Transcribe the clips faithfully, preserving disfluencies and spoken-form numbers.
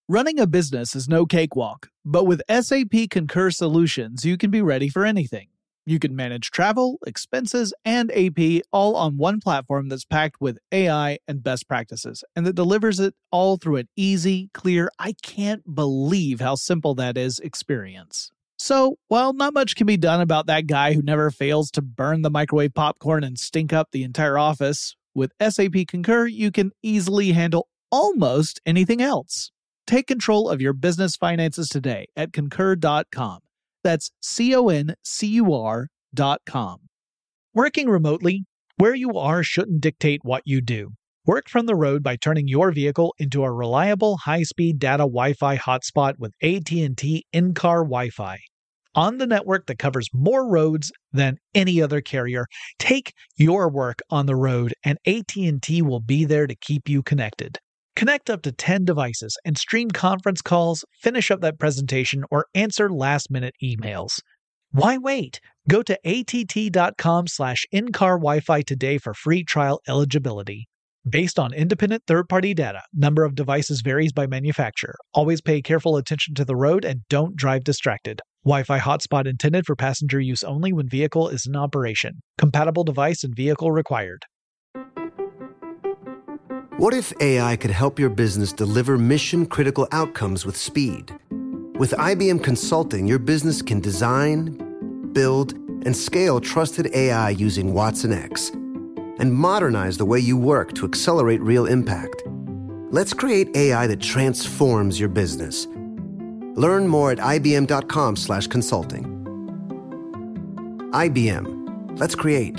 Running a business is no cakewalk, but with S A P Concur Solutions, you can be ready for anything. You can manage travel, expenses, and A P all on one platform that's packed with A I and best practices, and that delivers it all through an easy, clear, I can't believe how simple that is experience. So, while not much can be done about that guy who never fails to burn the microwave popcorn and stink up the entire office, with S A P Concur, you can easily handle almost anything else. Take control of your business finances today at concur dot com. That's C O N C U R dot com. Working remotely, where you are shouldn't dictate what you do. Work from the road by turning your vehicle into a reliable high-speed data Wi-Fi hotspot with A T and T in-car Wi-Fi. On the network that covers more roads than any other carrier, take your work on the road and A T and T will be there to keep you connected. Connect up to ten devices and stream conference calls, finish up that presentation, or answer last-minute emails. Why wait? Go to A T T dot com slash in-car Wi-Fi today for free trial eligibility. Based on independent third-party data, number of devices varies by manufacturer. Always pay careful attention to the road and don't drive distracted. Wi-Fi hotspot intended for passenger use only when vehicle is in operation. Compatible device and vehicle required. What if A I could help your business deliver mission-critical outcomes with speed? With I B M Consulting, your business can design, build, and scale trusted A I using Watson X, and modernize the way you work to accelerate real impact. Let's create A I that transforms your business. Learn more at I B M dot com slash consulting. I B M. Let's create.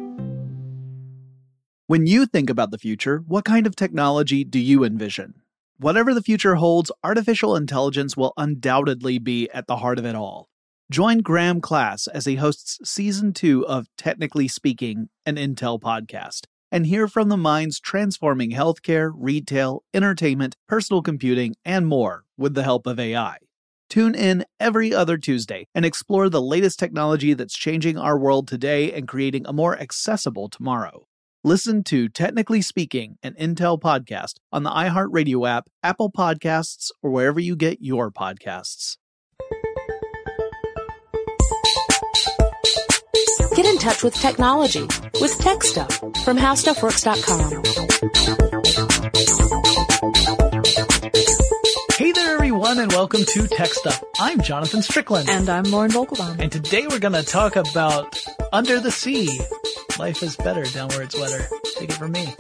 When you think about the future, what kind of technology do you envision? Whatever the future holds, artificial intelligence will undoubtedly be at the heart of it all. Join Graham Class as he hosts Season two of Technically Speaking, an Intel podcast, and hear from the minds transforming healthcare, retail, entertainment, personal computing, and more with the help of A I. Tune in every other Tuesday and explore the latest technology that's changing our world today and creating a more accessible tomorrow. Listen to Technically Speaking, an Intel podcast on the iHeartRadio app, Apple Podcasts, or wherever you get your podcasts. Get in touch with technology with Tech Stuff from how stuff works dot com. Hey there, everyone, and welcome to Tech Stuff. I'm Jonathan Strickland. And I'm Lauren Vogelbaum. And today we're going to talk about Under the Sea. Life is better down where it's wetter. Take it from me.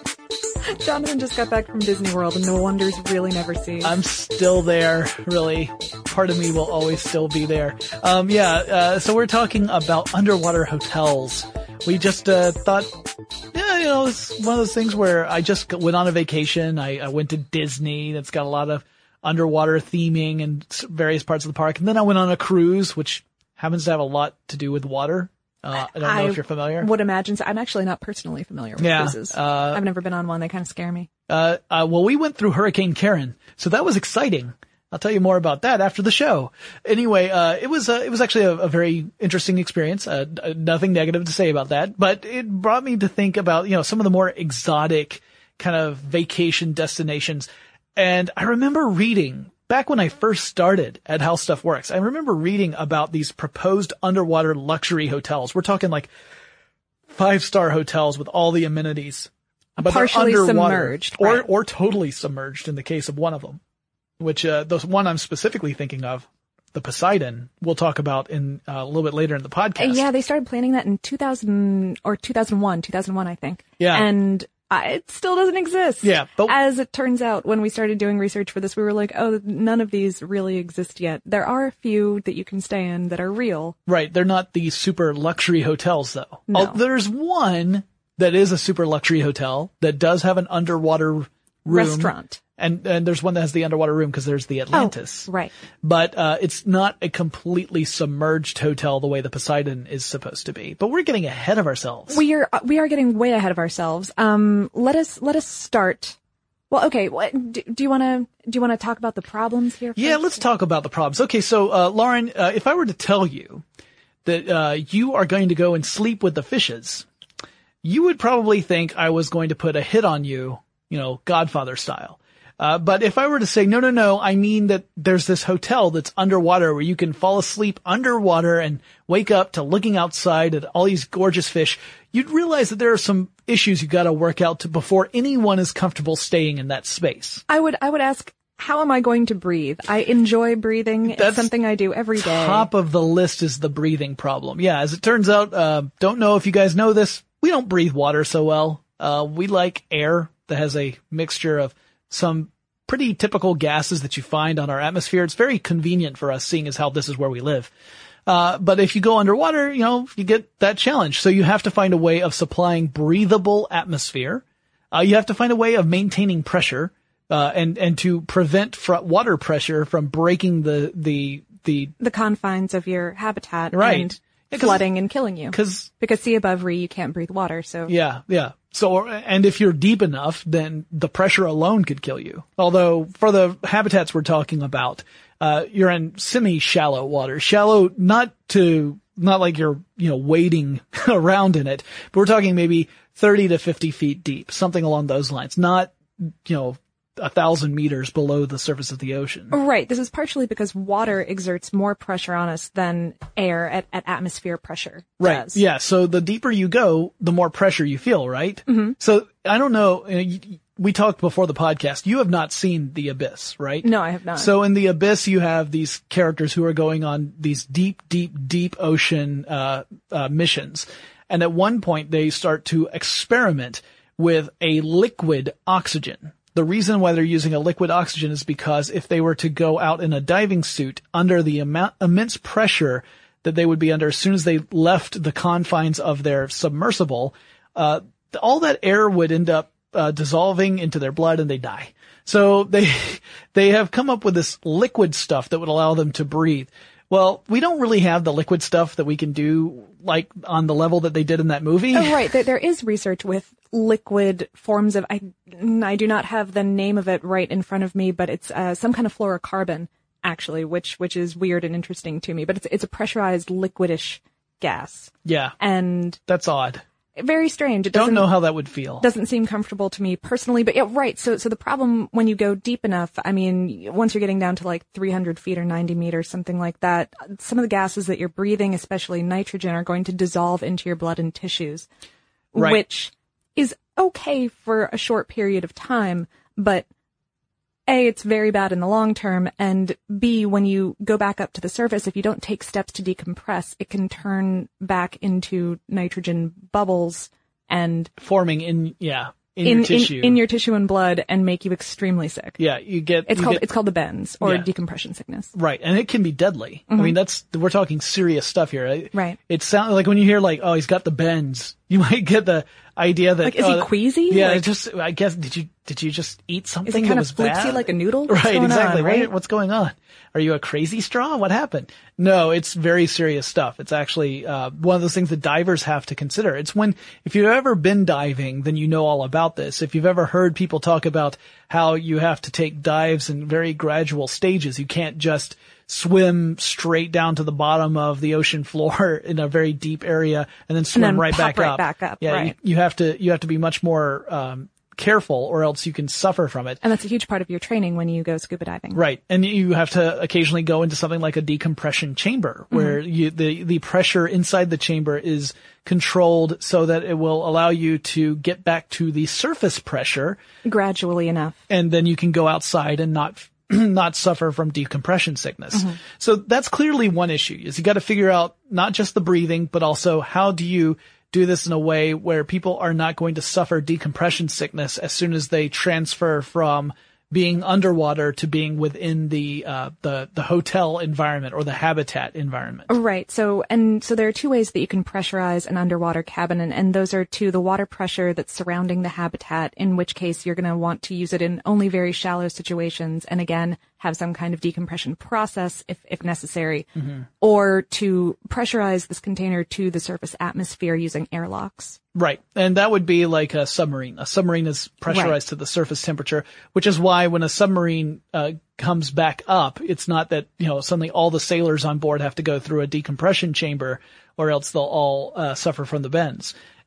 Jonathan just got back from Disney World, and no wonders really never cease. I'm still there, really. Part of me will always still be there. Um, yeah, uh, so we're talking about underwater hotels. We just uh, thought, yeah, you know, it's one of those things where I just went on a vacation. I, I went to Disney. That's got a lot of underwater theming in various parts of the park. And then I went on a cruise, which happens to have a lot to do with water. Uh, I don't know I if you're familiar. would imagine so. I'm actually not personally familiar with yeah, cruises. Uh, I've never been on one. They kind of scare me. Uh, uh, well, we went through Hurricane Karen, so that was exciting. I'll tell you more about that after the show. Anyway, uh, it was, uh, it was actually a, a very interesting experience. Uh, nothing negative to say about that, but it brought me to think about, you know, some of the more exotic kind of vacation destinations. And I remember reading back when I first started at How Stuff Works, I remember reading about these proposed underwater luxury hotels. We're talking like five-star hotels with all the amenities. But partially submerged. Or, right. or totally submerged in the case of one of them, which, uh, the one I'm specifically thinking of, the Poseidon, we'll talk about in uh, a little bit later in the podcast. Yeah, they started planning that in two thousand or two thousand one, two thousand one, I think. Yeah. And uh, it still doesn't exist. Yeah. But as it turns out, when we started doing research for this, we were like, oh, none of these really exist yet. There are a few that you can stay in that are real. Right. They're not the super luxury hotels, though. No. Oh, there's one that is a super luxury hotel that does have an underwater room. Restaurant. And, and there's one that has the underwater room because there's the Atlantis. Oh, right. But, uh, it's not a completely submerged hotel the way the Poseidon is supposed to be. But we're getting ahead of ourselves. We are, we are getting way ahead of ourselves. Um, let us, let us start. Well, okay. What, do, do you want to, do you want to talk about the problems here? Yeah, first? let's talk about the problems. Okay. So, uh, Lauren, uh, if I were to tell you that, uh, you are going to go and sleep with the fishes, you would probably think I was going to put a hit on you, you know, Godfather style. Uh, but if I were to say, no, no, no, I mean that there's this hotel that's underwater where you can fall asleep underwater and wake up to looking outside at all these gorgeous fish, you'd realize that there are some issues you got to work out to before anyone is comfortable staying in that space. I would, I would ask, how am I going to breathe? I enjoy breathing. That's it's something I do every day. Top of the list is the breathing problem. Yeah, as it turns out, uh, don't know if you guys know this, we don't breathe water so well. Uh, we like air that has a mixture of some pretty typical gases that you find on our atmosphere. It's very convenient for us, seeing as how this is where we live. Uh, but if you go underwater, you know, you get that challenge. So you have to find a way of supplying breathable atmosphere. Uh, you have to find a way of maintaining pressure, uh, and, and to prevent fr- water pressure from breaking the, the, the, the confines of your habitat right. and yeah, flooding and killing you. Cause, because sea above re, you can't breathe water. So yeah, yeah. So, and if you're deep enough, then the pressure alone could kill you. Although for the habitats we're talking about, uh, you're in semi-shallow water. Shallow, not to, not like you're, you know, wading around in it, but we're talking maybe thirty to fifty feet deep, something along those lines. Not, you know, a thousand meters below the surface of the ocean. Right. This is partially because water exerts more pressure on us than air at, at atmosphere pressure Right. does. Yeah. So the deeper you go, the more pressure you feel, right? Mm-hmm. So I don't know. We talked before the podcast. You have not seen The Abyss, right? No, I have not. So in The Abyss, you have these characters who are going on these deep, deep, deep ocean, uh, uh, missions. And at one point they start to experiment with a liquid oxygen. The reason why they're using a liquid oxygen is because if they were to go out in a diving suit under the amount, immense pressure that they would be under as soon as they left the confines of their submersible, uh, all that air would end up uh, dissolving into their blood and they die. So they, they have come up with this liquid stuff that would allow them to breathe. Well, we don't really have the liquid stuff that we can do like on the level that they did in that movie. Oh, right. There, there is research with liquid forms of, I, I do not have the name of it right in front of me, but it's uh, some kind of fluorocarbon, actually, which, which is weird and interesting to me, but it's, it's a pressurized liquidish gas. Yeah. And that's odd. Very strange. It Don't know how that would feel. Doesn't seem comfortable to me personally, but yeah, right. So, so the problem when you go deep enough, I mean, once you're getting down to like three hundred feet or ninety meters, something like that, some of the gases that you're breathing, especially nitrogen, are going to dissolve into your blood and tissues, right. which is okay for a short period of time, but A, it's very bad in the long term, and B, when you go back up to the surface, if you don't take steps to decompress, it can turn back into nitrogen bubbles and forming in, yeah, in, in your tissue. In, in your tissue and blood and make you extremely sick. Yeah, you get, it's you called, get, it's called the bends or yeah. decompression sickness. Right. And it can be deadly. Mm-hmm. I mean, that's, we're talking serious stuff here. Right. It sounds like when you hear like, oh, he's got the bends, you might get the idea that, like, is oh, he queasy? Yeah, like, just, I guess, did you, did you just eat something is it that kind was of flipsy bad? like a noodle? What's right, going exactly. On, right? What, what's going on? Are you a crazy straw? What happened? No, it's very serious stuff. It's actually, uh, one of those things that divers have to consider. It's when, if you've ever been diving, then you know all about this. If you've ever heard people talk about how you have to take dives in very gradual stages, you can't just swim straight down to the bottom of the ocean floor in a very deep area and then swim and then right pop back right up. Back up. Yeah, right. you, you have to, you have to be much more, um, careful or else you can suffer from it. And that's a huge part of your training when you go scuba diving. Right. And you have to occasionally go into something like a decompression chamber where mm-hmm. you, the, the pressure inside the chamber is controlled so that it will allow you to get back to the surface pressure gradually enough. And then you can go outside and not not suffer from decompression sickness. Mm-hmm. So that's clearly one issue is you got to figure out not just the breathing, but also how do you do this in a way where people are not going to suffer decompression sickness as soon as they transfer from being underwater to being within the, uh, the, the hotel environment or the habitat environment. Right. So, and so there are two ways that you can pressurize an underwater cabin, and, and those are to the water pressure that's surrounding the habitat, in which case you're going to want to use it in only very shallow situations, and again, have some kind of decompression process if, if necessary, mm-hmm. or to pressurize this container to the surface atmosphere using airlocks. Right. And that would be like a submarine. A submarine is pressurized right. to the surface temperature, which is why when a submarine uh, comes back up, it's not that, you know, suddenly all the sailors on board have to go through a decompression chamber or else they'll all uh, suffer from the bends.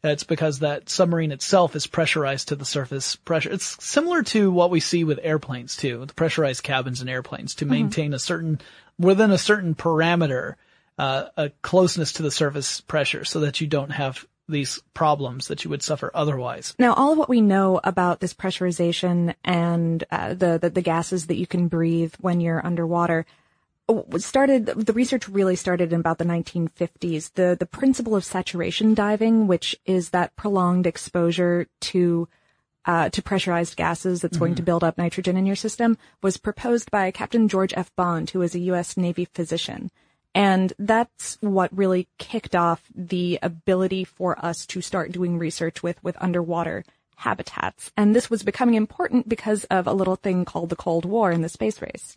It's because that submarine itself is pressurized to the surface pressure. It's similar to what we see with airplanes too, the pressurized cabins in airplanes to maintain mm-hmm. a certain, within a certain parameter, uh, a closeness to the surface pressure so that you don't have these problems that you would suffer otherwise. Now, all of what we know about this pressurization and uh, the, the the gases that you can breathe when you're underwater started, the research really started in about the nineteen fifties. The the principle of saturation diving, which is that prolonged exposure to uh to pressurized gases that's mm-hmm. going to build up nitrogen in your system, was proposed by Captain George F. Bond, who was a U S Navy physician. And that's what really kicked off the ability for us to start doing research with, with underwater habitats. And this was becoming important because of a little thing called the Cold War and the space race.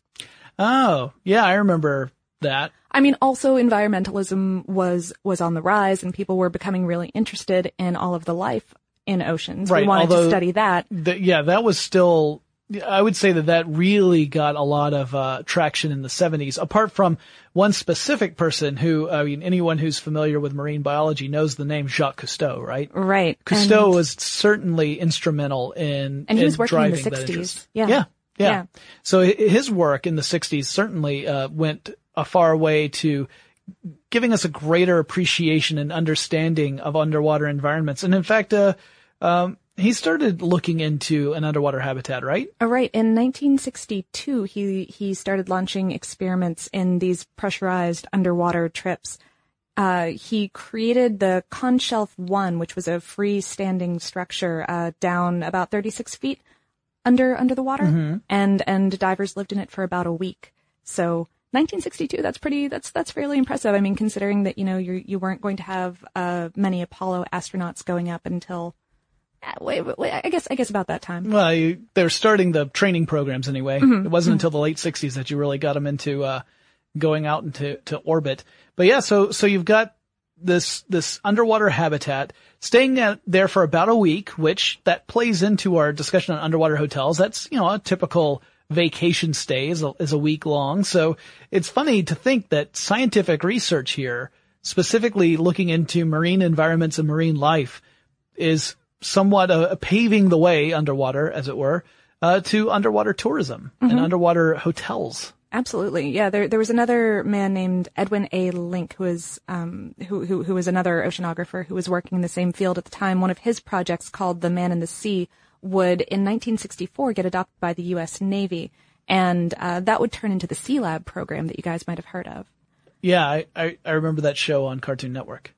Oh, yeah, I remember that. I mean, also environmentalism was, was on the rise and people were becoming really interested in all of the life in oceans. Right, we wanted although to study that. The, yeah, that was still, I would say that that really got a lot of uh, traction in the seventies, apart from one specific person who, I mean, anyone who's familiar with marine biology knows the name Jacques Cousteau, right? Right. Cousteau and, was certainly instrumental in And he in was working in the driving that sixties. interest. Yeah. Yeah. Yeah. Yeah. So his work in the sixties certainly uh, went a far way to giving us a greater appreciation and understanding of underwater environments. And in fact, uh, um, he started looking into an underwater habitat, right? Oh, right. In nineteen sixty-two, he, he started launching experiments in these pressurized underwater trips. Uh, he created the Conshelf one, which was a freestanding structure, uh, down about thirty-six feet under, under the water. Mm-hmm. And, and divers lived in it for about a week. So nineteen sixty-two, that's pretty, that's, that's fairly impressive. I mean, considering that, you know, you, you weren't going to have, uh, many Apollo astronauts going up until, Wait, wait, wait, I guess, I guess about that time. Well, you, they're starting the training programs anyway. Mm-hmm. It wasn't mm-hmm. until the late sixties that you really got them into, uh, going out into, to orbit. But yeah, so, so you've got this, this underwater habitat staying at, there for about a week, which that plays into our discussion on underwater hotels. That's, you know, a typical vacation stay is a, is a week long. So it's funny to think that scientific research here, specifically looking into marine environments and marine life, is somewhat uh, paving the way underwater, as it were, uh, to underwater tourism mm-hmm. and underwater hotels. Absolutely. Yeah. There, there was another man named Edwin A. Link who was, um, who, who, who was another oceanographer who was working in the same field at the time. One of his projects called The Man in the Sea would in nineteen sixty-four get adopted by the U S Navy. And, uh, that would turn into the Sea Lab program that you guys might have heard of. Yeah. I, I, I remember that show on Cartoon Network.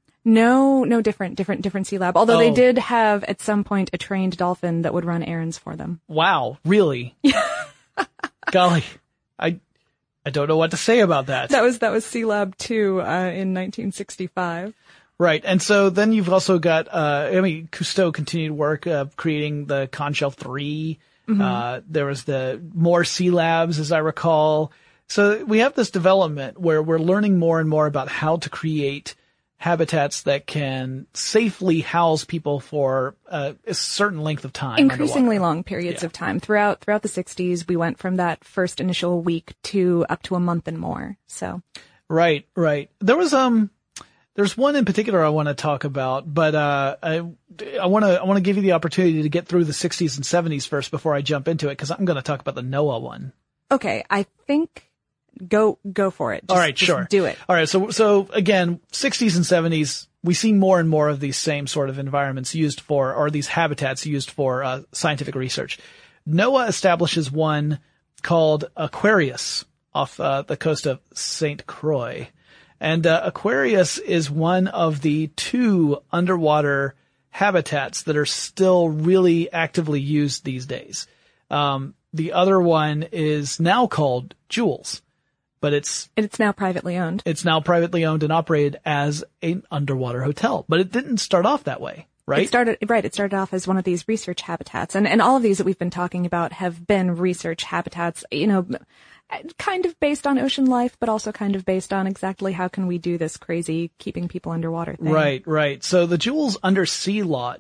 No, no, different, different, different Sea Lab. Although oh. they did have at some point a trained dolphin that would run errands for them. Wow, really? Golly, I, I don't know what to say about that. That was that was Sea Lab two uh, in nineteen sixty-five. Right, and so then you've also got, uh, I mean, Cousteau continued work uh, creating the Conshelf three. Mm-hmm. Uh, there was the more Sea Labs, as I recall. So we have this development where we're learning more and more about how to create habitats that can safely house people for uh, a certain length of time. Increasingly underwater. long periods yeah. of time. Throughout throughout the sixties, we went from that first initial week to up to a month and more. So, right, right. There was um, there's one in particular I want to talk about, but uh, I I want to I want to give you the opportunity to get through the sixties and seventies first before I jump into it, because I'm going to talk about the NOAA one. Okay, I think. Go, go for it. Just, All right, just sure. Do it. All right. So, so again, sixties and seventies, we see more and more of these same sort of environments used for, or these habitats used for, uh, scientific research. NOAA establishes one called Aquarius off, uh, the coast of Saint Croix. And, uh, Aquarius is one of the two underwater habitats that are still really actively used these days. Um, the other one is now called Jules. But it's it's now privately owned. It's now privately owned and operated as an underwater hotel. But it didn't start off that way, right? It started right. It started off as one of these research habitats, and and all of these that we've been talking about have been research habitats. You know, kind of based on ocean life, but also kind of based on exactly how can we do this crazy keeping people underwater thing. Right, right. So the Jules Undersea Lodge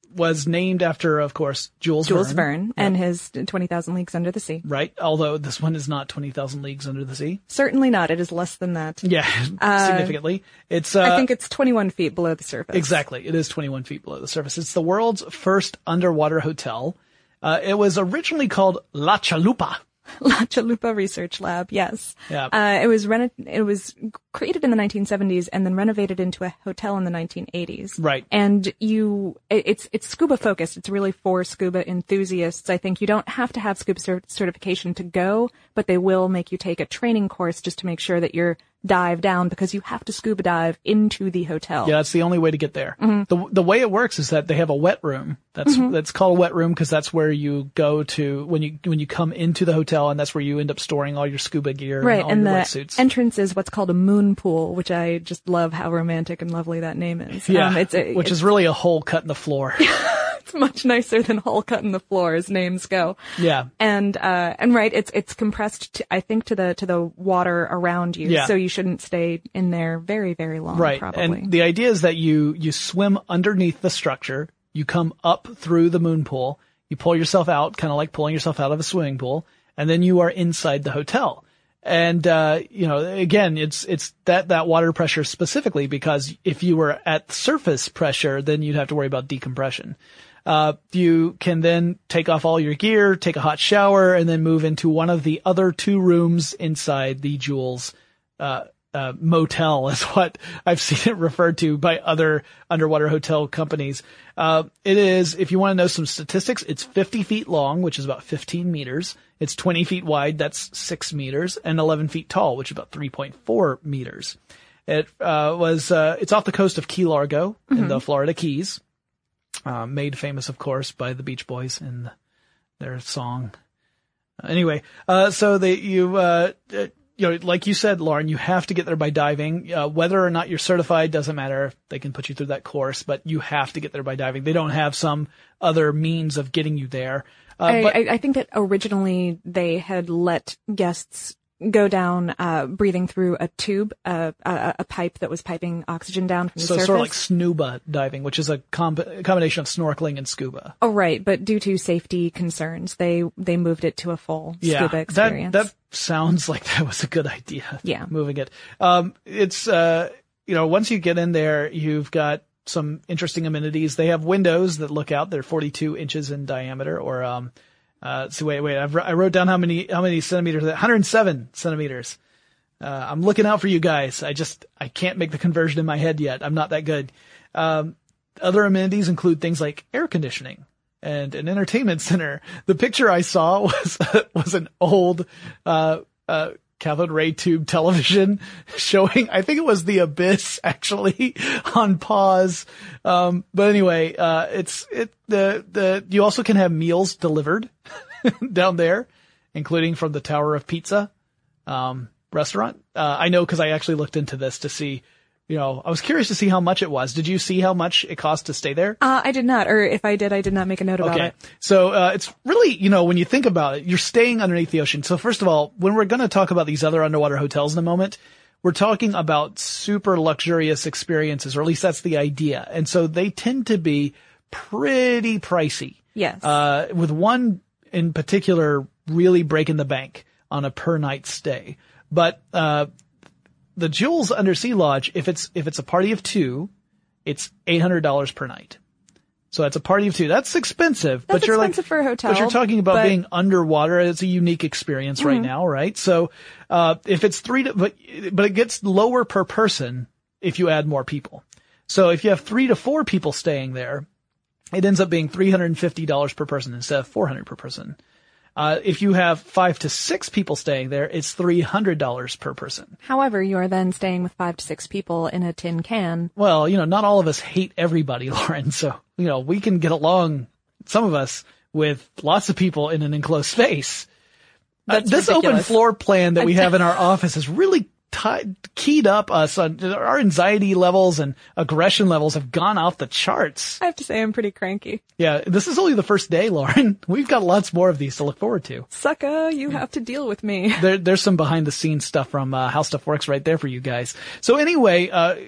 was named after, of course, Jules, Jules Verne. Verne and his twenty thousand Leagues Under the Sea. Right. Although this one is not twenty thousand Leagues Under the Sea. Certainly not. It is less than that. Yeah, significantly. It's. Uh, I think it's twenty-one feet below the surface. Exactly. It is twenty-one feet below the surface. It's the world's first underwater hotel. Uh, it was originally called La Chalupa. La Chalupa Research Lab, yes. Yeah. Uh, it was reno- it was created in the nineteen seventies and then renovated into a hotel in the nineteen eighties. Right. And you, it- it's, it's scuba focused. It's really for scuba enthusiasts. I think you don't have to have scuba cert- certification to go, but they will make you take a training course just to make sure that you're dive down because you have to scuba dive into the hotel. Yeah, that's the only way to get there. Mm-hmm. The the way it works is that they have a wet room. That's Mm-hmm. that's called a wet room because that's where you go to when you when you come into the hotel, and that's where you end up storing all your scuba gear Right, and all and your the wetsuits. entrance is what's called a moon pool, which I just love how romantic and lovely that name is. Yeah, Um, it's a, which it's, is really a hole cut in the floor. it's much nicer than hole cut in the floor as names go. Yeah. And, uh, and right, it's, it's compressed to, I think to the, to the water around you. Yeah. So you shouldn't stay in there very, very long, Right. probably. And the idea is that you, you swim underneath the structure, you come up through the moon pool, you pull yourself out, kind of like pulling yourself out of a swimming pool, and then you are inside the hotel. And, uh, you know, again, it's, it's that, that water pressure specifically because if you were at surface pressure, then you'd have to worry about decompression. Uh, you can then take off all your gear, take a hot shower, and then move into one of the other two rooms inside the Jules, uh, uh, motel is what I've seen it referred to by other underwater hotel companies. Uh, it is, if you want to know some statistics, it's fifty feet long, which is about fifteen meters. It's twenty feet wide, that's six meters, and eleven feet tall, which is about three point four meters. It, uh, was, uh, it's off the coast of Key Largo in Mm-hmm. the Florida Keys. Uh, made famous, of course, by the Beach Boys in their song. Uh, anyway, uh, so they, you, uh, uh, you know, like you said, Lauren, you have to get there by diving. Uh, whether or not you're certified doesn't matter. They can put you through that course, but you have to get there by diving. They don't have some other means of getting you there. Uh, I, but, I, I think that originally they had let guests go down, uh, breathing through a tube, uh, a, a pipe that was piping oxygen down from the so surface. sort of like snuba diving, which is a, com- a combination of snorkeling and scuba. Oh, right. But due to safety concerns, they, they moved it to a full Yeah, scuba experience. that, that sounds like that was a good idea. Yeah. Moving it. Um, it's, uh, you know, once you get in there, you've got some interesting amenities. They have windows that look out. They're forty-two inches in diameter or, um, uh, so wait, wait, I've, I wrote down how many, how many centimeters, one hundred seven centimeters. Uh, I'm looking out for you guys. I just, I can't make the conversion in my head yet. I'm not that good. Um, other amenities include things like air conditioning and an entertainment center. The picture I saw was, was an old, uh, uh, cathode ray tube television showing, I think it was The Abyss actually on pause. Um, but anyway, uh, it's, it, the, the, you also can have meals delivered down there, including from the Tower of Pizza, um, restaurant. Uh, I know because I actually looked into this to see, you know, I was curious to see how much it was. Did you see how much it cost to stay there? Uh, I did not, or if I did, I did not make a note about Okay. it. So, uh, it's really, you know, when you think about it, you're staying underneath the ocean. So first of all, when we're going to talk about these other underwater hotels in a moment, we're talking about super luxurious experiences, or at least that's the idea. And so they tend to be pretty pricey. Yes. Uh, with one in particular really breaking the bank on a per night stay. But, uh, the Jules Undersea Lodge, if it's, if it's a party of two, it's eight hundred dollars per night. So that's a party of two. That's expensive, That's but you're expensive like, for a hotel, but you're talking about but- being underwater. It's a unique experience right now, right? So, uh, if it's three to, but, but it gets lower per person if you add more people. So if you have three to four people staying there, it ends up being three hundred fifty dollars per person instead of four hundred dollars per person. Uh, if you have five to six people staying there, it's three hundred dollars per person. However, you are then staying with five to six people in a tin can. Well, you know, not all of us hate everybody, Lauren. So, you know, we can get along, some of us, with lots of people in an enclosed space. Uh, That's this open ridiculous. floor plan that we have in our office has really t- keyed up us on our anxiety levels and aggression levels have gone off the charts. I have to say I'm pretty cranky. Yeah, this is only the first day, Lauren. We've got lots more of these to look forward to. Sucka, you have to deal with me. There, there's some behind the scenes stuff from uh, How Stuff Works right there for you guys. So anyway, uh,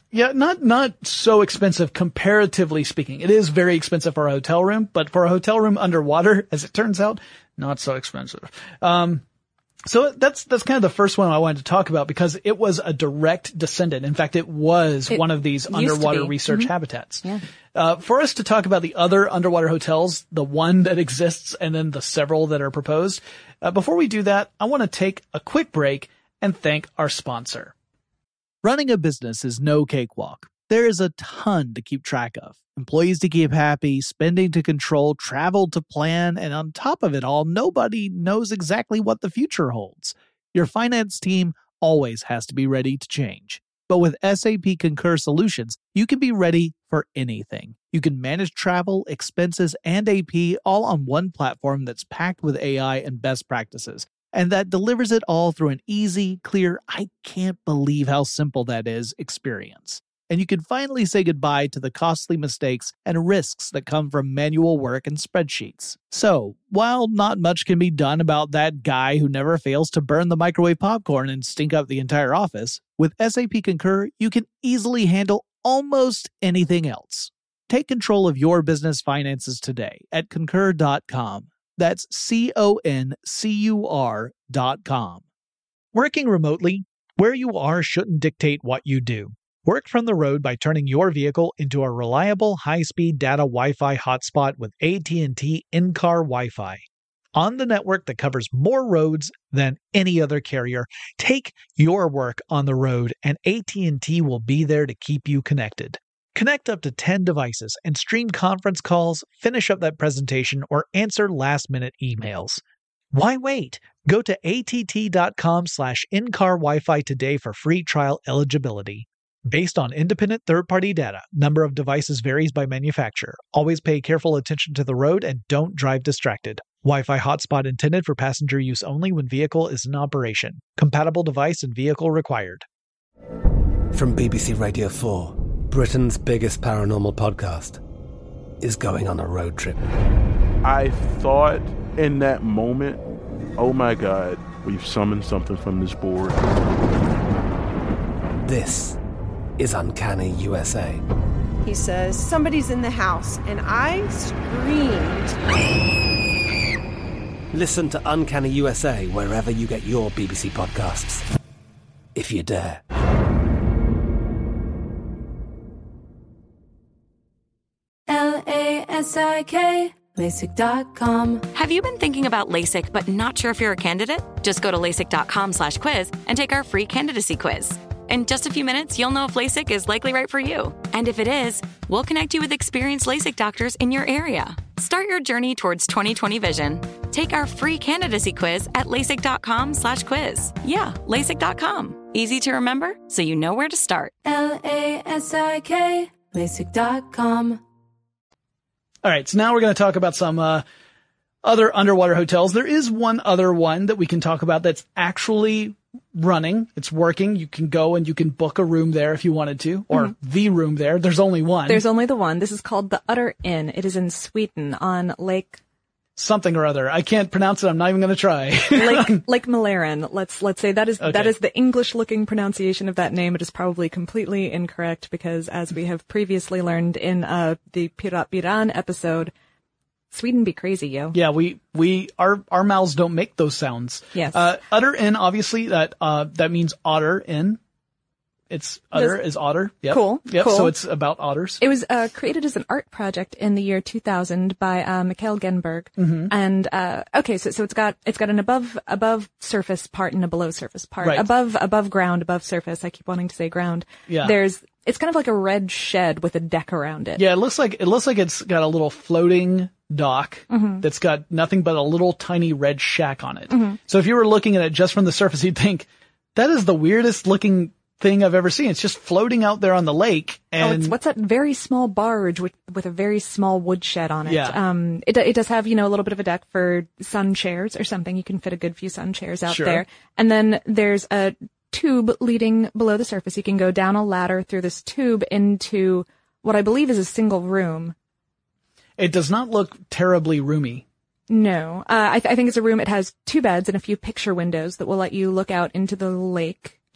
Yeah, not not so expensive comparatively speaking. It is very expensive for a hotel room, but for a hotel room underwater, as it turns out, not so expensive. Um, so that's that's kind of the first one I wanted to talk about because it was a direct descendant. In fact, it was it one of these underwater research mm-hmm. habitats. Yeah. Uh, for us to talk about the other underwater hotels, the one that exists and then the several that are proposed, uh, before we do that, I want to take a quick break and thank our sponsor. Running a business is no cakewalk. There is a ton to keep track of. Employees to keep happy, spending to control, travel to plan, and on top of it all, nobody knows exactly what the future holds. Your finance team always has to be ready to change. But with S A P Concur Solutions, you can be ready for anything. You can manage travel, expenses, and A P all on one platform that's packed with A I and best practices. And that delivers it all through an easy, clear, I can't believe how simple that is experience. And you can finally say goodbye to the costly mistakes and risks that come from manual work and spreadsheets. So, while not much can be done about that guy who never fails to burn the microwave popcorn and stink up the entire office, with S A P Concur, you can easily handle almost anything else. Take control of your business finances today at concur dot com. That's C O N C U R dot com. Working remotely, where you are shouldn't dictate what you do. Work from the road by turning your vehicle into a reliable, high-speed data Wi-Fi hotspot with A T and T in-car Wi-Fi. On the network that covers more roads than any other carrier, take your work on the road and A T and T will be there to keep you connected. Connect up to ten devices and stream conference calls, finish up that presentation, or answer last-minute emails. Why wait? Go to A T T dot com slash in-car Wi-Fi today for free trial eligibility. Based on independent third-party data, number of devices varies by manufacturer. Always pay careful attention to the road and don't drive distracted. Wi-Fi hotspot intended for passenger use only when vehicle is in operation. Compatible device and vehicle required. From B B C Radio four, Britain's biggest paranormal podcast is going on a road trip. I thought in that moment, oh my God, we've summoned something from this board. This is Uncanny U S A. He says, somebody's in the house, and I screamed. Listen to Uncanny U S A wherever you get your B B C podcasts, if you dare. L A S I K, LASIK dot com. Have you been thinking about LASIK but not sure if you're a candidate? Just go to LASIK dot com slash quiz and take our free candidacy quiz. In just a few minutes, you'll know if LASIK is likely right for you. And if it is, we'll connect you with experienced LASIK doctors in your area. Start your journey towards twenty twenty vision. Take our free candidacy quiz at LASIK dot com slash quiz. Yeah, LASIK dot com. Easy to remember, so you know where to start. L A S I K, LASIK dot com. All right, so now we're going to talk about some uh, other underwater hotels. There is one other one that we can talk about that's actually running. It's working. You can go and you can book a room there if you wanted to, or mm-hmm. the room there. There's only one. There's only the one. This is called the Utter Inn. It is in Sweden on Lake something or other. I can't pronounce it. I'm not even going to try. Lake Lake Malaren. Let's let's say that is Okay. that is the English looking pronunciation of that name. It is probably completely incorrect because, as we have previously learned in uh the Pirat Biran episode, Sweden be crazy, yo. Yeah, we, we, our, our mouths don't make those sounds. Yes. Uh, Utter Inn, obviously, that, uh, that means otter inn. It's, utter Does, is otter. Yep. Cool. Yep. Cool. So it's about otters. It was, uh, created as an art project in the year two thousand by, uh, Mikhail Genberg. Mm-hmm. And, uh, okay, so, so it's got, it's got an above, above surface part and a below surface part. Right. Above, above ground, above surface. I keep wanting to say ground. Yeah. There's, it's kind of like a red shed with a deck around it. Yeah, it looks like, it looks like it's got a little floating dock mm-hmm. that's got nothing but a little tiny red shack on it. Mm-hmm. So if you were looking at it just from the surface, you'd think, that is the weirdest looking thing I've ever seen. It's just floating out there on the lake. And oh, it's, what's that very small barge with, with a very small wood shed on it? Yeah. Um, it, it does have, you know, a little bit of a deck for sun chairs or something. You can fit a good few sun chairs out Sure. there. And then there's a tube leading below the surface. You can go down a ladder through this tube into what I believe is a single room. It does not look terribly roomy. No, uh, I, th- I think it's a room. It has two beds and a few picture windows that will let you look out into the lake. Yeah.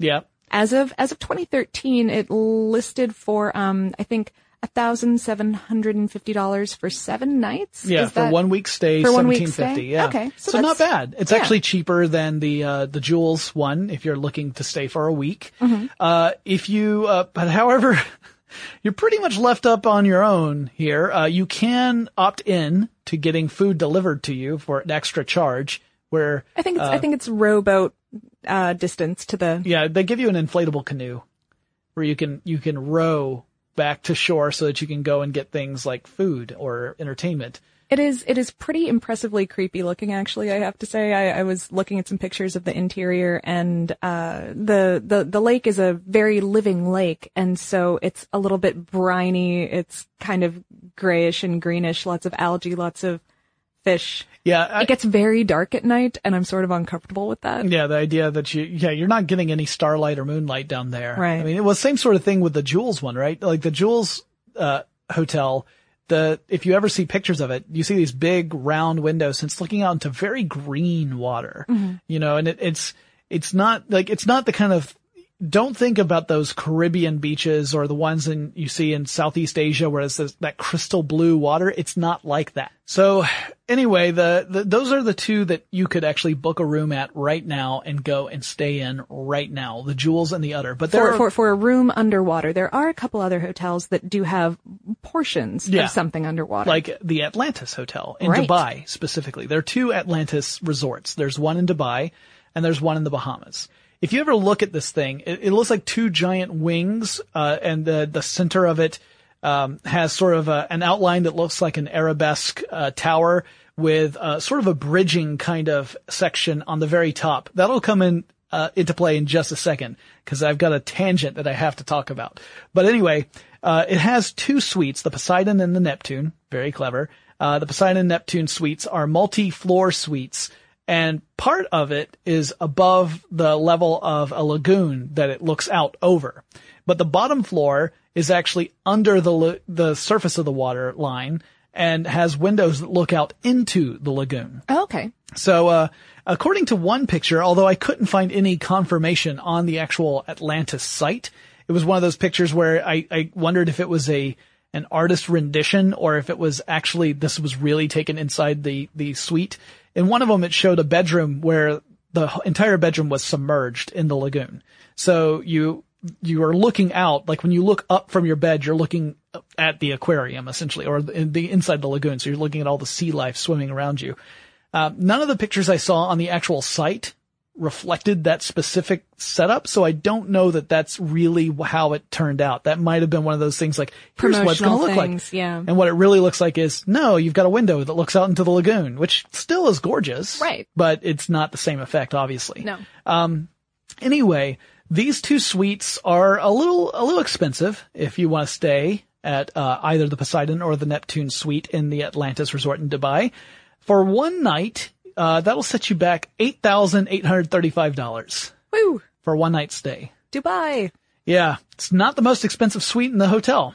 As of as of twenty thirteen, it listed for um I think one thousand seven hundred fifty dollars for seven nights. Yeah, Is for that, one week stay, for one seventeen week fifty. stay? Yeah, Okay, so, so not that's- bad. It's yeah. actually cheaper than the uh, the Jules one if you're looking to stay for a week. Mm-hmm. Uh, if you, uh, but however, you're pretty much left up on your own here. Uh, you can opt in to getting food delivered to you for an extra charge. Where I think it's, uh, I think it's rowboat uh distance to the. yeah, they give you an inflatable canoe where you can you can row back to shore so that you can go and get things like food or entertainment. It is it is pretty impressively creepy looking, actually. I have to say, I, I was looking at some pictures of the interior, and uh the the the lake is a very living lake, and so it's a little bit briny. It's kind of grayish and greenish, lots of algae, lots of fish. Yeah, I, It gets very dark at night, and I'm sort of uncomfortable with that. yeah, the idea that you yeah you're not getting any starlight or moonlight down there. Right. I mean, it was same sort of thing with the Jules one, right? Like the Jules uh hotel. The if you ever see pictures of it, you see these big round windows, and it's looking out into very green water. Mm-hmm. You know, and it, it's it's not like it's not the kind of don't think about those Caribbean beaches or the ones in you see in Southeast Asia where it's this, that crystal blue water. It's not like that. So anyway, the, the those are the two that you could actually book a room at right now and go and stay in right now. The Jules and the Udder. But there For, are, for for a room underwater, there are a couple other hotels that do have portions Yeah. of something underwater. like the Atlantis Hotel in Right. Dubai specifically. There are two Atlantis resorts. There's one in Dubai and there's one in the Bahamas. If you ever look at this thing, it, it looks like two giant wings, uh, and the, the center of it, um, has sort of a, an outline that looks like an arabesque, uh, tower with, uh, sort of a bridging kind of section on the very top. That'll come in, uh, into play in just a second, cause I've got a tangent that I have to talk about. But anyway, uh, it has two suites, the Poseidon and the Neptune. Very clever. Uh, the Poseidon and Neptune suites are multi-floor suites. And part of it is above the level of a lagoon that it looks out over. But the bottom floor is actually under the la- the surface of the water line and has windows that look out into the lagoon. Oh, okay. So, uh, according to one picture, although I couldn't find any confirmation on the actual Atlantis site, it was one of those pictures where I, I wondered if it was a, an artist rendition or if it was actually, this was really taken inside the, the suite. In one of them, it showed a bedroom where the entire bedroom was submerged in the lagoon. So you, you are looking out, like when you look up from your bed, you're looking at the aquarium essentially, or the, the inside the lagoon. So you're looking at all the sea life swimming around you. Uh, none of the pictures I saw on the actual site reflected that specific setup. So I don't know that that's really how it turned out. That might have been one of those things like, here's what it's going to look things, like. yeah. And what it really looks like is, no, you've got a window that looks out into the lagoon, which still is gorgeous. Right. But it's not the same effect, obviously. No. Um, anyway, these two suites are a little, a little expensive if you want to stay at, uh, either the Poseidon or the Neptune suite in the Atlantis Resort in Dubai. For one night, uh, that'll set you back eight thousand eight hundred thirty-five dollars. Woo! For one night stay. Dubai. Yeah. It's not the most expensive suite in the hotel.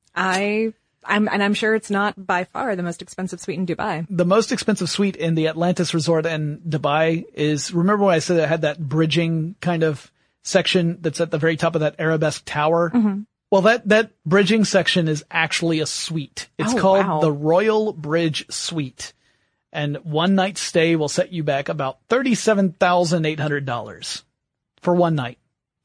I, I'm, and I'm sure it's not by far the most expensive suite in Dubai. The most expensive suite in the Atlantis Resort in Dubai is, remember when I said it had that bridging kind of section that's at the very top of that arabesque tower? Mm-hmm. Well, that, that bridging section is actually a suite. It's Oh, called wow. the Royal Bridge Suite. And one night stay will set you back about thirty-seven thousand eight hundred dollars for one night.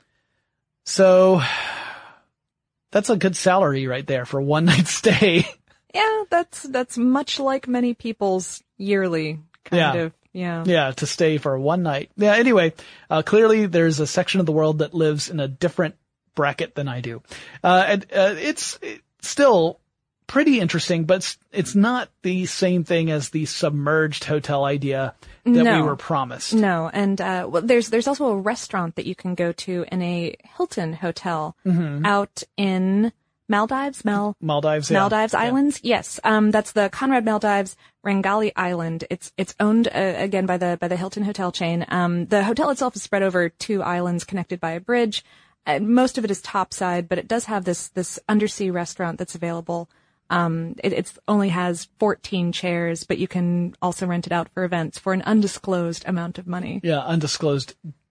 So that's a good salary right there for one night stay. Yeah, that's, that's much like many people's yearly kind Yeah. of, yeah. Yeah, to stay for one night. Yeah, anyway, uh, clearly there's a section of the world that lives in a different bracket than I do. Uh, and, uh, it's, it's still pretty interesting, but it's, it's not the same thing as the submerged hotel idea that No. we were promised. No, and uh well, there's there's also a restaurant that you can go to in a Hilton hotel Mm-hmm. out in Maldives, Mal Maldives, yeah. Maldives Yeah. Islands. Yes, um, that's the Conrad Maldives Rangali Island. It's it's owned uh, again by the by the Hilton hotel chain. Um, the hotel itself is spread over two islands connected by a bridge. Uh, most of it is topside, but it does have this this undersea restaurant that's available. Um, it it's only has fourteen chairs, but you can also rent it out for events for an undisclosed amount of money. Yeah, undisclosed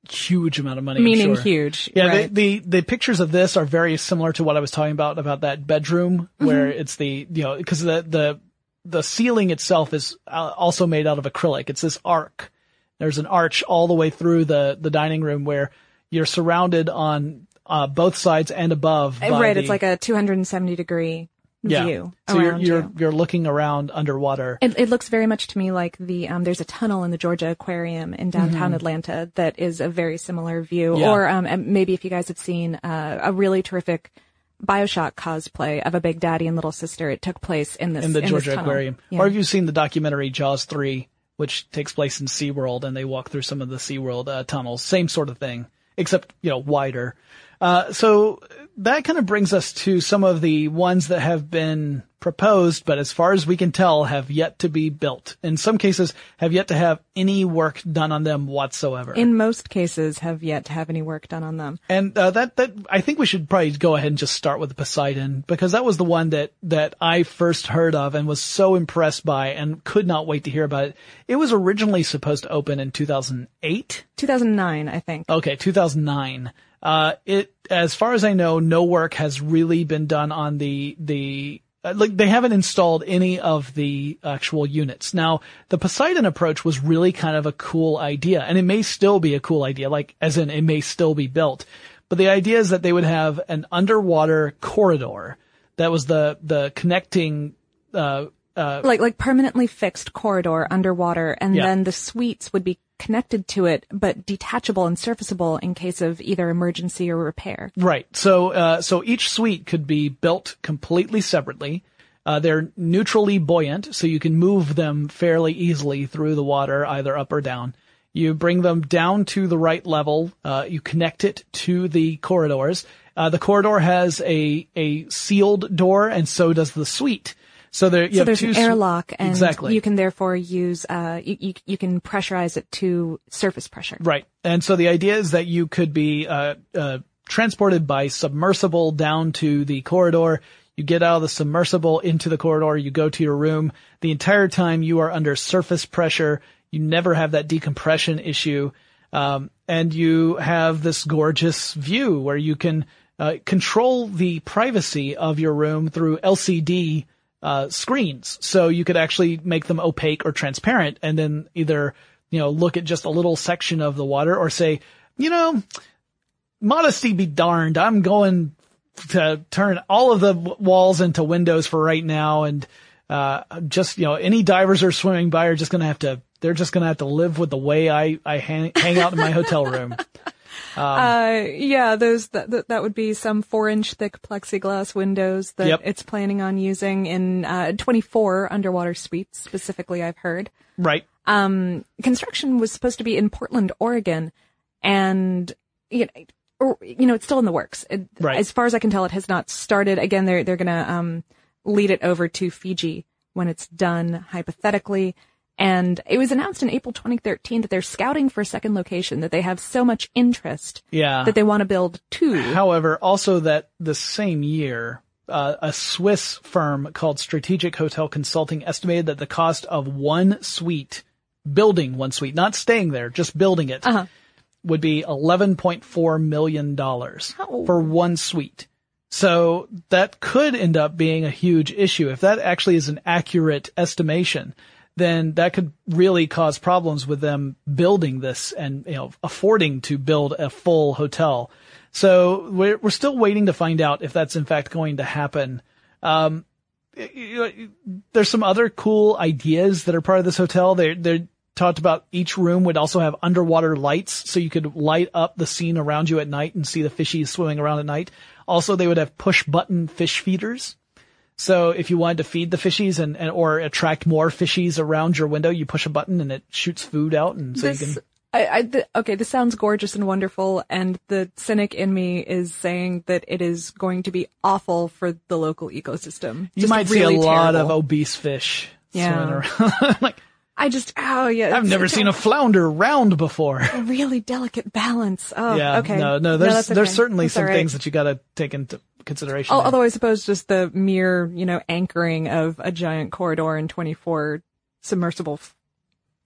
huge amount of money. I'm Meaning sure. huge. Yeah, right. the, the the pictures of this are very similar to what I was talking about about that bedroom where Mm-hmm. it's the you know because the the the ceiling itself is uh, also made out of acrylic. It's this arc. There's an arch all the way through the the dining room where you're surrounded on uh, both sides and above. By Right, the, it's like a two hundred seventy degree yeah. view So you're around you're you. you're looking around underwater. It, it looks very much to me like the um, there's a tunnel in the Georgia Aquarium in downtown Atlanta that is a very similar view. Mm-hmm. Yeah. Or um, and maybe if you guys have seen uh, a really terrific BioShock cosplay of a Big Daddy and Little Sister, it took place in this in the this Georgia tunnel. Aquarium. Yeah. Or have you seen the documentary Jaws three, which takes place in SeaWorld, and they walk through some of the SeaWorld uh, tunnels? Same sort of thing, except, you know, wider. Uh, so that kind of brings us to some of the ones that have been proposed, but as far as we can tell, have yet to be built. In some cases, have yet to have any work done on them whatsoever. In most cases, have yet to have any work done on them. And uh, that that I think we should probably go ahead and just start with the Poseidon, because that was the one that that I first heard of and was so impressed by and could not wait to hear about it. It was originally supposed to open in two thousand eight. two thousand nine, I think. Okay, two thousand nine. Uh, it, as far as I know, no work has really been done on the, the, uh, like, they haven't installed any of the actual units. Now, the Poseidon approach was really kind of a cool idea, and it may still be a cool idea, like, as in, it may still be built. But the idea is that they would have an underwater corridor that was the, the connecting, uh, uh, Like, like permanently fixed corridor underwater, and Yeah. then the suites would be connected to it, but detachable and surfaceable in case of either emergency or repair. Right. So, uh, so each suite could be built completely separately. Uh, they're neutrally buoyant, so you can move them fairly easily through the water, either up or down. You bring them down to the right level. Uh, you connect it to the corridors. Uh, the corridor has a, a sealed door, and so does the suite. So there, you So have there's two an su- airlock, and exactly. you can therefore use, uh, you, you, you can pressurize it to surface pressure. Right. And so the idea is that you could be, uh, uh, transported by submersible down to the corridor. You get out of the submersible into the corridor. You go to your room. The entire time you are under surface pressure. You never have that decompression issue. Um, and you have this gorgeous view where you can, uh, control the privacy of your room through L C D uh, screens. So you could actually make them opaque or transparent and then either, you know, look at just a little section of the water or say, you know, modesty be darned. I'm going to turn all of the w- walls into windows for right now. And, uh, just, you know, any divers are swimming by are just going to have to, they're just going to have to live with the way I, I hang, hang out in my hotel room. Um, Uh, yeah, those, that, that, that would be some four inch thick plexiglass windows that Yep. it's planning on using in, uh, twenty-four underwater suites specifically, I've heard. right. Um, construction was supposed to be in Portland, Oregon, and, you know, or, you know, it's still in the works. It, Right. As far as I can tell, it has not started. Again, they're, they're gonna, um, lead it over to Fiji when it's done, hypothetically. And it was announced in April twenty thirteen that they're scouting for a second location, that they have so much interest Yeah. that they want to build two. However, also that the same year, uh, a Swiss firm called Strategic Hotel Consulting estimated that the cost of one suite, building one suite, not staying there, just building it, Uh-huh. would be eleven point four million dollars How? for one suite. So that could end up being a huge issue. If that actually is an accurate estimation, then that could really cause problems with them building this and, you know, affording to build a full hotel. So we're, we're still waiting to find out if that's in fact going to happen. Um, you know, there's some other cool ideas that are part of this hotel. They, they're talked about each room would also have underwater lights so you could light up the scene around you at night and see the fishies swimming around at night. Also, they would have push button fish feeders. So if you wanted to feed the fishies and, and or attract more fishies around your window, you push a button and it shoots food out, and so This, you can. I, I, th- okay, this sounds gorgeous and wonderful, and the cynic in me is saying that it is going to be awful for the local ecosystem. You Just might really see a lot terrible. of obese fish Yeah. swimming around. Like, I just, oh yeah. I've it's- never it's seen a flounder round before. a really delicate balance. Oh, yeah, okay. no, no. There's that's okay. there's certainly That's some all right. things that you got to take into consideration. Al- there. Although I suppose just the mere, you know, anchoring of a giant corridor and twenty-four submersible f-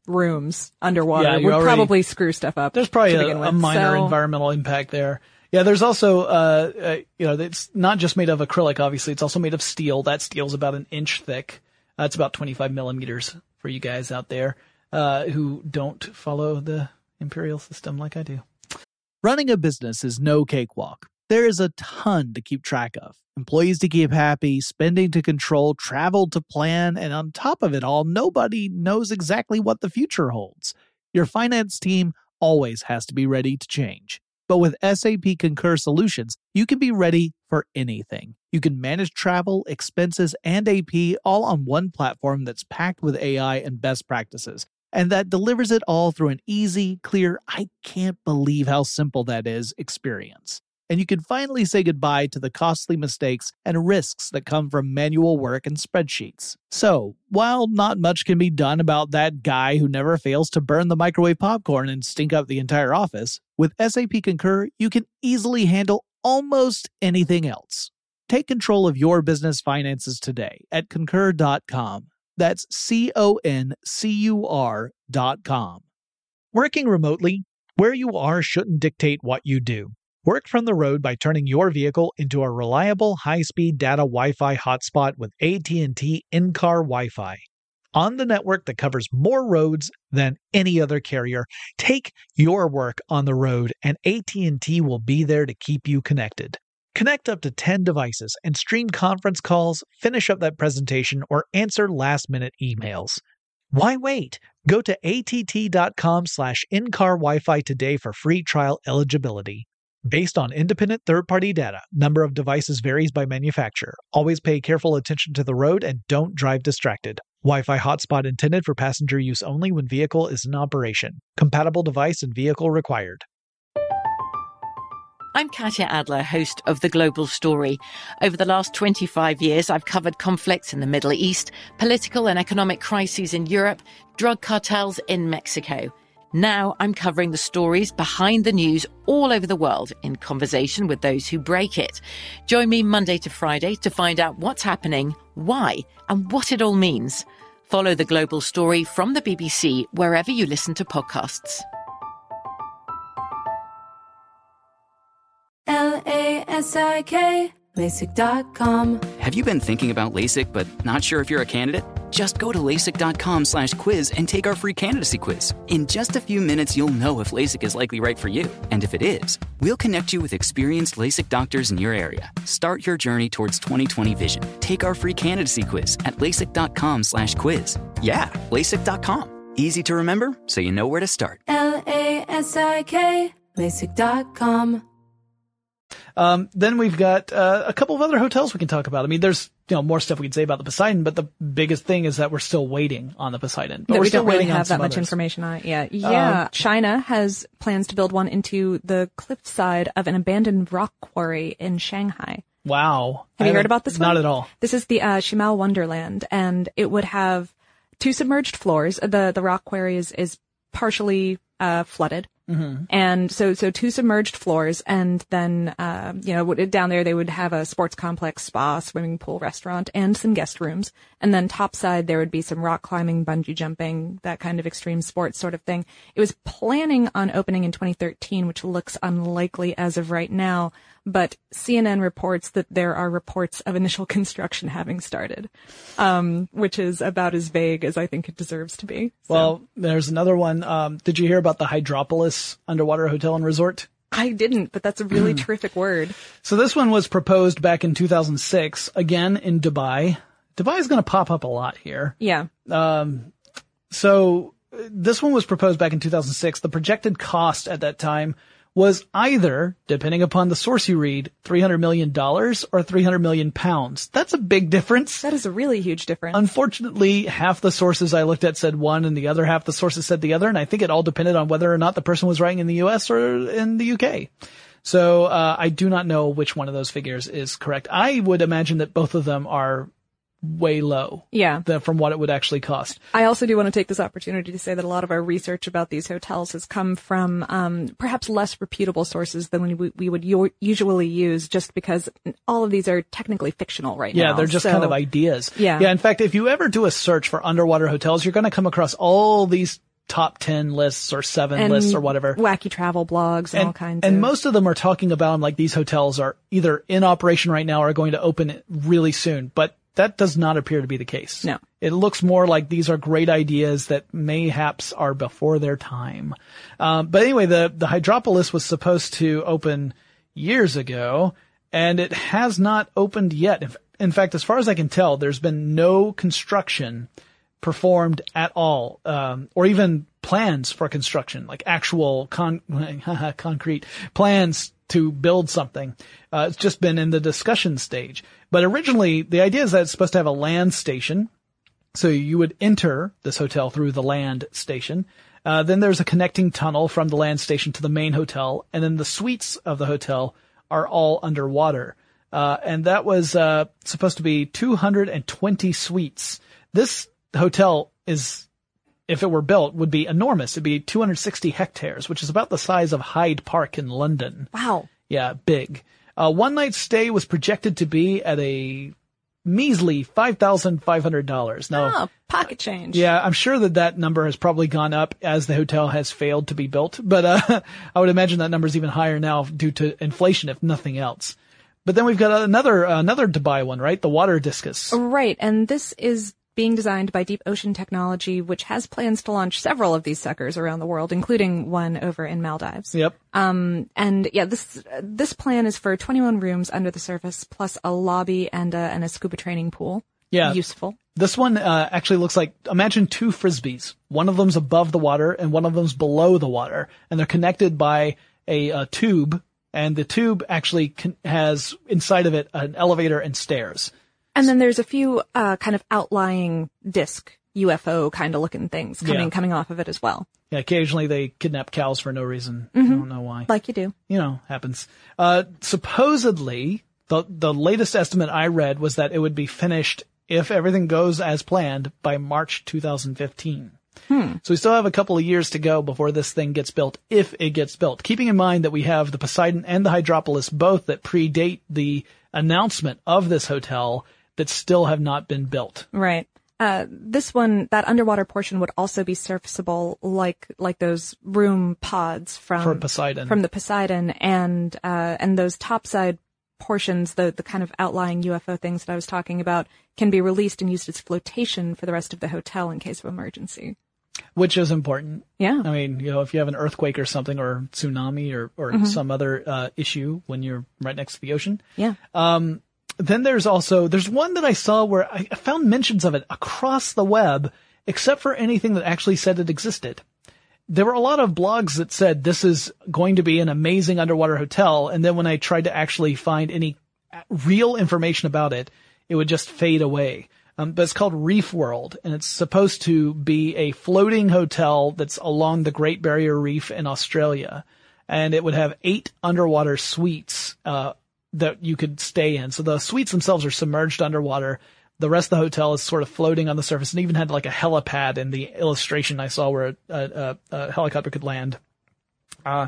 rooms underwater Yeah, you would already- probably screw stuff up. There's probably to a, begin with. a minor So- environmental impact there. Yeah, there's also, uh, uh, you know, it's not just made of acrylic, obviously. It's also made of steel. That steel's about an inch thick. That's about twenty-five millimeters for you guys out there, uh, who don't follow the imperial system like I do. Running a business is no cakewalk. There is a ton to keep track of. Employees to keep happy, spending to control, travel to plan, and on top of it all, nobody knows exactly what the future holds. Your finance team always has to be ready to change. But with S A P Concur Solutions, you can be ready for anything. You can manage travel, expenses, and A P all on one platform that's packed with A I and best practices, and that delivers it all through an easy, clear, I can't believe how simple that is experience. And you can finally say goodbye to the costly mistakes and risks that come from manual work and spreadsheets. So, while not much can be done about that guy who never fails to burn the microwave popcorn and stink up the entire office, with S A P Concur, you can easily handle almost anything else. Take control of your business finances today at concur dot com. That's C O N C U R dot com. Working remotely, where you are shouldn't dictate what you do. Work from the road by turning your vehicle into a reliable high-speed data Wi-Fi hotspot with A T and T in-car Wi-Fi. On the network that covers more roads than any other carrier, take your work on the road and A T and T will be there to keep you connected. Connect up to ten devices and stream conference calls, finish up that presentation, or answer last-minute emails. Why wait? Go to A T T dot com slash in-car Wi-Fi today for free trial eligibility. Based on independent third-party data, number of devices varies by manufacturer. Always pay careful attention to the road and don't drive distracted. Wi-Fi hotspot intended for passenger use only when vehicle is in operation. Compatible device and vehicle required. I'm Katya Adler, host of The Global Story. Over the last twenty-five years, I've covered conflicts in the Middle East, political and economic crises in Europe, drug cartels in Mexico. Now I'm covering the stories behind the news all over the world in conversation with those who break it. Join me Monday to Friday to find out what's happening, why, and what it all means. Follow The Global Story from the B B C wherever you listen to podcasts. L A S I K, LASIK dot com. Have you been thinking about LASIK but not sure if you're a candidate? Just go to LASIK dot com slash quiz and take our free candidacy quiz. In just a few minutes, you'll know if LASIK is likely right for you. And if it is, we'll connect you with experienced LASIK doctors in your area. Start your journey towards twenty twenty vision. Take our free candidacy quiz at LASIK dot com slash quiz. Yeah, LASIK dot com. Easy to remember, so you know where to start. L A S I K, LASIK dot com. Um, then we've got uh, a couple of other hotels we can talk about. I mean, there's you know more stuff we can say about the Poseidon, but the biggest thing is that we're still waiting on the Poseidon. But that we're we still don't really waiting on have that some much others. information on it yet. Yeah, Um, China has plans to build one into the cliffside of an abandoned rock quarry in Shanghai. Wow. Have I you heard haven't- about this one? Not at all. This is the uh, Shimal Wonderland, and it would have two submerged floors. The the rock quarry is is partially uh, flooded. Mm-hmm. And so, so two submerged floors, and then, uh, you know, down there they would have a sports complex, spa, swimming pool, restaurant, and some guest rooms. And then topside there would be some rock climbing, bungee jumping, that kind of extreme sports sort of thing. It was planning on opening in twenty thirteen, which looks unlikely as of right now. But C N N reports that there are reports of initial construction having started, um, which is about as vague as I think it deserves to be. So. Well, there's another one. Um, did you hear about the Hydropolis Underwater Hotel and Resort? I didn't, but that's a really terrific word. So this one was proposed back in two thousand six, again in Dubai. Dubai is going to pop up a lot here. Yeah. Um, so this one was proposed back in two thousand six. The projected cost at that time was either, depending upon the source you read, three hundred million dollars or three hundred million pounds. That's a big difference. That is a really huge difference. Unfortunately, half the sources I looked at said one and the other half the sources said the other. And I think it all depended on whether or not the person was writing in the U S or in the U K. So, uh, I do not know which one of those figures is correct. I would imagine that both of them are way low. Yeah. The, from what it would actually cost. I also do want to take this opportunity to say that a lot of our research about these hotels has come from um, perhaps less reputable sources than we, we would u- usually use, just because all of these are technically fictional right Yeah, now. Yeah, they're just so, kind of ideas. Yeah. Yeah, in fact, if you ever do a search for underwater hotels, you're going to come across all these top ten lists or seven and lists or whatever. Wacky travel blogs and, and all kinds and of. most of them are talking about like these hotels are either in operation right now or are going to open really soon. But that does not appear to be the case. No. It looks more like these are great ideas that mayhaps are before their time. Um, but anyway, the, the Hydropolis was supposed to open years ago, and it has not opened yet. In, in fact, as far as I can tell, there's been no construction performed at all, um, or even plans for construction, like actual con- concrete plans to build something. Uh, it's just been in the discussion stage. But originally, the idea is that it's supposed to have a land station. So you would enter this hotel through the land station. Uh, then there's a connecting tunnel from the land station to the main hotel. And then the suites of the hotel are all underwater. Uh, and that was, uh, supposed to be two hundred twenty suites. This hotel is, if it were built, would be enormous. It'd be two hundred sixty hectares, which is about the size of Hyde Park in London. Wow. Yeah, big. Uh, one night stay was projected to be at a measly five thousand five hundred dollars. Now, oh, pocket change. Yeah, I'm sure that that number has probably gone up as the hotel has failed to be built. But, uh, I would imagine that number is even higher now due to inflation, if nothing else. But then we've got another, another Dubai one, right? The water discus. Right. And this is being designed by Deep Ocean Technology, which has plans to launch several of these suckers around the world, including one over in Maldives. Yep. Um, and yeah, this, this plan is for twenty-one rooms under the surface, plus a lobby and a, and a scuba training pool. Yeah. Useful. This one, uh, actually looks like, imagine two frisbees. One of them's above the water and one of them's below the water. And they're connected by a, a tube. And the tube actually con- has inside of it an elevator and stairs. And then there's a few, uh, kind of outlying disc U F O kind of looking things coming, Yeah. coming off of it as well. Yeah, occasionally they kidnap cows for no reason. Mhm. I don't know why. Like you do. You know, happens. Uh, supposedly, the, the latest estimate I read was that it would be finished, if everything goes as planned, by March two thousand fifteen. Hmm. So we still have a couple of years to go before this thing gets built, if it gets built. Keeping in mind that we have the Poseidon and the Hydropolis, both that predate the announcement of this hotel, that still have not been built. Right. Uh, this one, that underwater portion would also be surfaceable like, like those room pods from, For Poseidon. from the Poseidon and, uh, and those topside portions, the, the kind of outlying U F O things that I was talking about, can be released and used as flotation for the rest of the hotel in case of emergency. Which is important. Yeah. I mean, you know, if you have an earthquake or something, or tsunami, or, or Mhm. some other, uh, issue when you're right next to the ocean. Yeah. Um, then there's also, there's one that I saw where I I found mentions of it across the web, except for anything that actually said it existed. There were a lot of blogs that said this is going to be an amazing underwater hotel. And then when I tried to actually find any real information about it, it would just fade away. Um, but it's called Reef World, and it's supposed to be a floating hotel that's along the Great Barrier Reef in Australia. And it would have eight underwater suites, uh, that you could stay in. So the suites themselves are submerged underwater. The rest of the hotel is sort of floating on the surface, and even had like a helipad in the illustration I saw where a, a, a helicopter could land. Uh,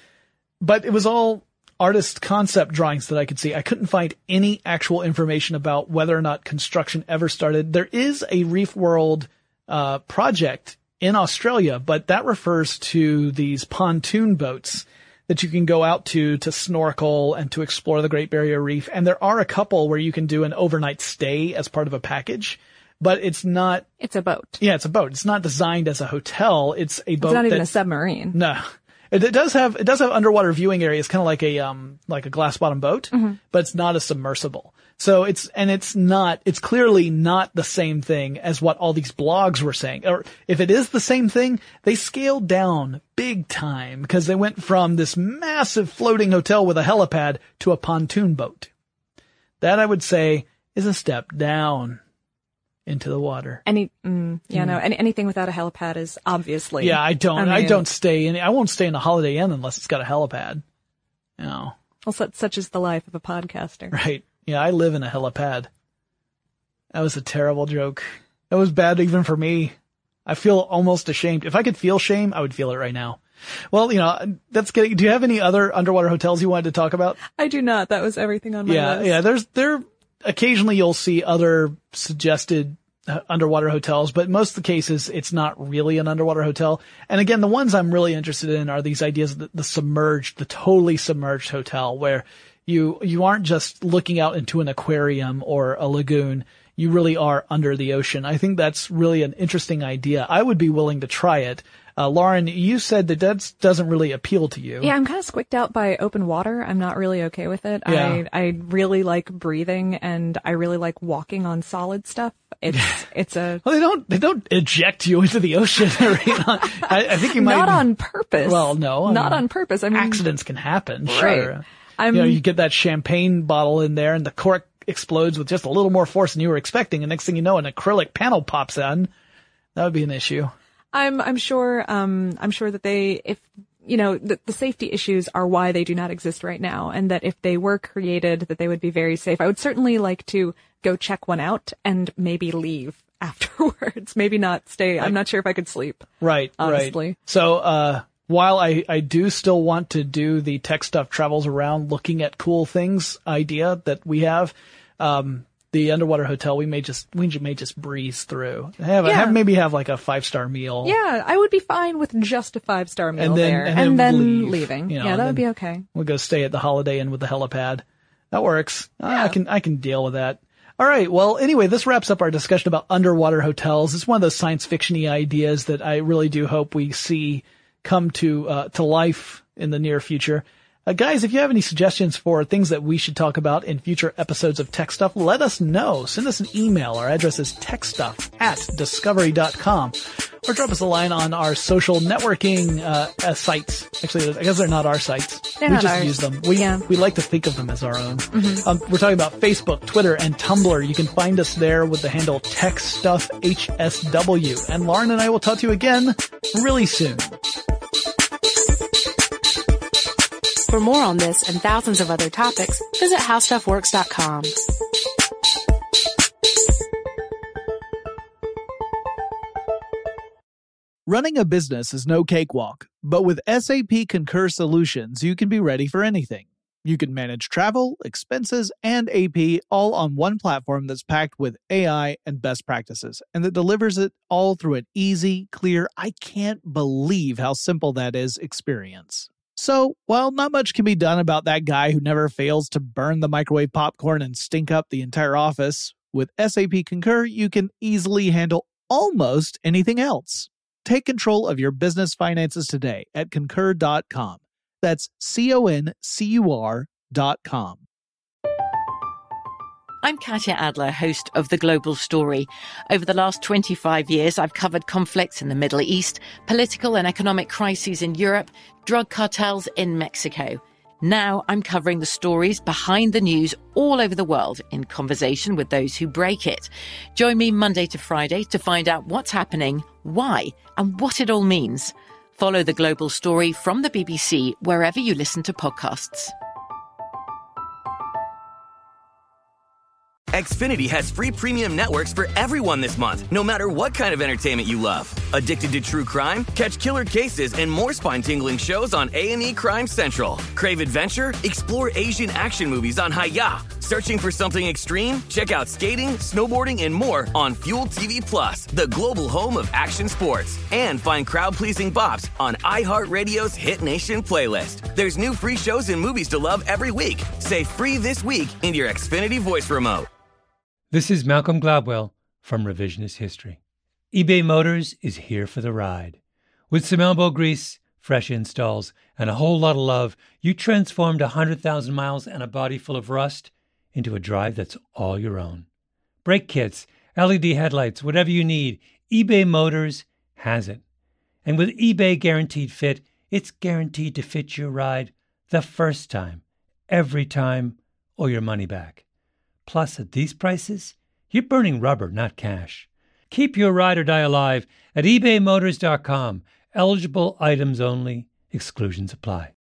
but it was all artist concept drawings that I could see. I couldn't find any actual information about whether or not construction ever started. There is a Reef World, uh, project in Australia, but that refers to these pontoon boats that you can go out to, to snorkel and to explore the Great Barrier Reef. And there are a couple where you can do an overnight stay as part of a package, but it's not. It's a boat. Yeah, it's a boat. It's not designed as a hotel. It's a boat. It's not even that, a submarine. No. It, it does have, it does have underwater viewing areas, kind of like a, um, like a glass bottom boat, Mhm. but it's not a submersible. So it's, and it's not, it's clearly not the same thing as what all these blogs were saying. Or if it is the same thing, they scaled down big time because they went from this massive floating hotel with a helipad to a pontoon boat. That I would say is a step down into the water. Any, mm, yeah, Mm. no, any, anything without a helipad is obviously. Yeah, I don't, I, mean, don't stay in, I won't stay in a Holiday Inn unless it's got a helipad. You know. Well, such, such is the life of a podcaster. Right. Yeah, I live in a helipad. That was a terrible joke. That was bad even for me. I feel almost ashamed. If I could feel shame, I would feel it right now. Well, you know, that's getting, do you have any other underwater hotels you wanted to talk about? I do not. That was everything on my Yeah, list. yeah, there's, there, occasionally you'll see other suggested uh, underwater hotels, but most of the cases, it's not really an underwater hotel. And again, the ones I'm really interested in are these ideas of the, the submerged, the totally submerged hotel, where you, you aren't just looking out into an aquarium or a lagoon. You really are under the ocean. I think that's really an interesting idea. I would be willing to try it. Uh, Lauren, you said that that doesn't really appeal to you. Yeah, I'm kind of squicked out by open water. I'm not really okay with it. Yeah. I, I really like breathing, and I really like walking on solid stuff. It's, it's a... Well, they don't, they don't eject you into the ocean. I, I think you might... Not on purpose. Well, no. I Not mean, on purpose. I mean... Accidents can happen, Right. sure. I'm, you know, you get that champagne bottle in there and the cork explodes with just a little more force than you were expecting, and next thing you know, an acrylic panel pops on. That would be an issue. I'm, I'm sure, um, I'm sure that they, if, you know, the, the safety issues are why they do not exist right now, and that if they were created, that they would be very safe. I would certainly like to go check one out and maybe leave afterwards. Maybe not stay. I'm not sure if I could sleep. Right, honestly. right. So, uh, while I, I do still want to do the Tech Stuff Travels Around looking at cool things idea that we have, um, the underwater hotel, we may just, we may just breeze through. Have, Yeah. have maybe have like a five star meal. Yeah, I would be fine with just a five star meal And then- there, and and, then then leave, leaving. you know, yeah, and that would then- be okay. We'll go stay at the Holiday Inn with the helipad. That works. I can, I can deal with that. All right. Well, anyway, this wraps up our discussion about underwater hotels. It's one of those science fiction-y ideas that I really do hope we see come to, uh, to life in the near future. Uh, guys, if you have any suggestions for things that we should talk about in future episodes of Tech Stuff, let us know. Send us an email. Our address is techstuff at discovery dot com. Or drop us a line on our social networking uh, uh sites. Actually, I guess they're not our sites. They're we not just ours. use them. We Yeah. we like to think of them as our own. Mhm. Um, we're talking about Facebook, Twitter, and Tumblr. You can find us there with the handle TechStuffHSW. And Lauren and I will talk to you again really soon. For more on this and thousands of other topics, visit how stuff works dot com. Running a business is no cakewalk, but with S A P Concur Solutions, you can be ready for anything. You can manage travel, expenses, and A P all on one platform that's packed with A I and best practices, and that delivers it all through an easy, clear, I can't believe how simple that is experience. So, while not much can be done about that guy who never fails to burn the microwave popcorn and stink up the entire office, with S A P Concur, you can easily handle almost anything else. Take control of your business finances today at concur dot com. That's C O N C U R dot com. I'm Katya Adler, host of The Global Story. Over the last twenty-five years, I've covered conflicts in the Middle East, political and economic crises in Europe, drug cartels in Mexico. Now I'm covering the stories behind the news all over the world in conversation with those who break it. Join me Monday to Friday to find out what's happening, why, and what it all means. Follow The Global Story from the B B C wherever you listen to podcasts. Xfinity has free premium networks for everyone this month, no matter what kind of entertainment you love. Addicted to true crime? Catch killer cases and more spine-tingling shows on A and E Crime Central. Crave adventure? Explore Asian action movies on Hayya. Searching for something extreme? Check out skating, snowboarding, and more on Fuel T V Plus, the global home of action sports. And find crowd-pleasing bops on iHeartRadio's Hit Nation playlist. There's new free shows and movies to love every week. Say free this week in your Xfinity voice remote. This is Malcolm Gladwell from Revisionist History. eBay Motors is here for the ride. With some elbow grease, fresh installs, and a whole lot of love, you transformed one hundred thousand miles and a body full of rust into a drive that's all your own. Brake kits, L E D headlights, whatever you need, eBay Motors has it. And with eBay Guaranteed Fit, it's guaranteed to fit your ride the first time, every time, or your money back. Plus, at these prices, you're burning rubber, not cash. Keep your ride or die alive at ebay motors dot com. Eligible items only. Exclusions apply.